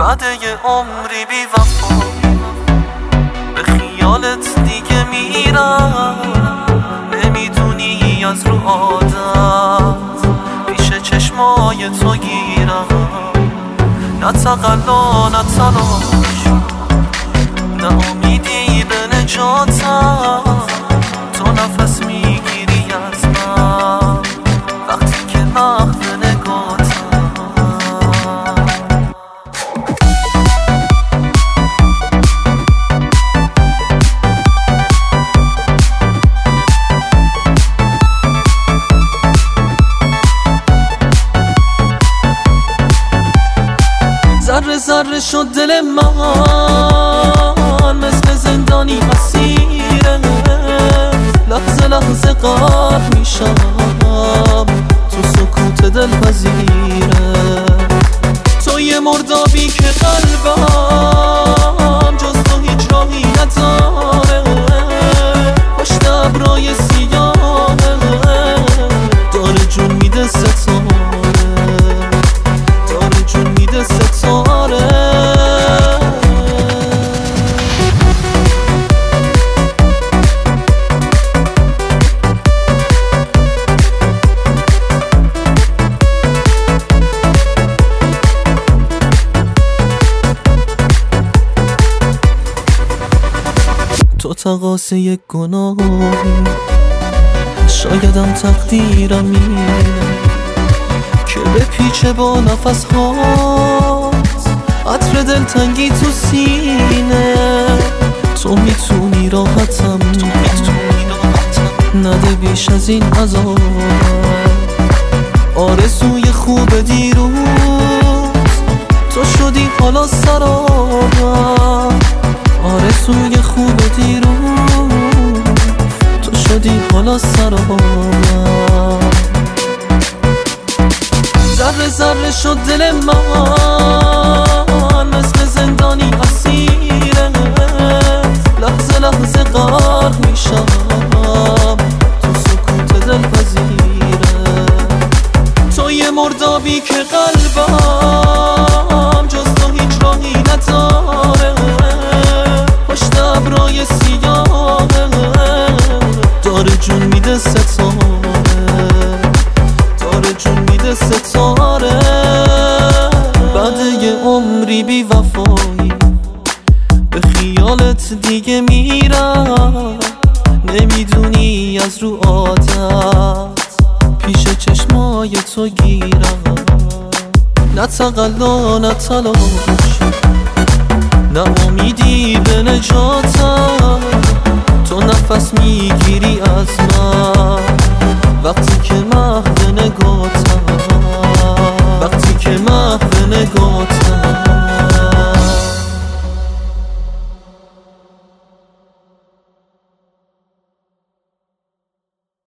بعد یه عمری بی وفا به خیالت دیگه میرم، نمیدونی از رو عادت پیش چشمای تو گیرم. نه تقلا نه تلاش، نه امیدی به نجاتم، تو نفس میگیری از من وقتی که محو نگاتم. ذره ذره شد دل من، مثل زندانی اسیره، لحظه لحظه غرق میشم تو سکوت دلپذیره. تو یه مردابی که قلبم جز تو هیچ راهی نداره، پشت ابرای سیاهه داره جون میده ستاره، داره جون میده ستاره. تو تقاصه یک گناهی، شایدم تقدیرم اینه که به پیچه با نفس هات عطر دلتنگی تو سینه. تو میتونی راحتم نده بیش از این عذاب، آرزوی خوب دیروز تو شدی حالا سرابم، آرزوی خوب دیروز تو شدی حالا سرابم. ذره ذره شد دل من، مثل زندانی اسیره، لحظه لحظه غرق میشم تو سکوت دلپذیره. تو یه مردابی که قلبم جز تو هیچ راهی نداره، پشت ابرای سیاهه داره جون میده ستاره، داره جون میده ستاره. بعد یه عمری بی وفایی به خیالت دیگه میرم، نمیدونی از رو عادت پیش چشمای تو گیرم. نه تقلا نه تلاش، نه امیدی به نجاتم، تو نفس میگیری از من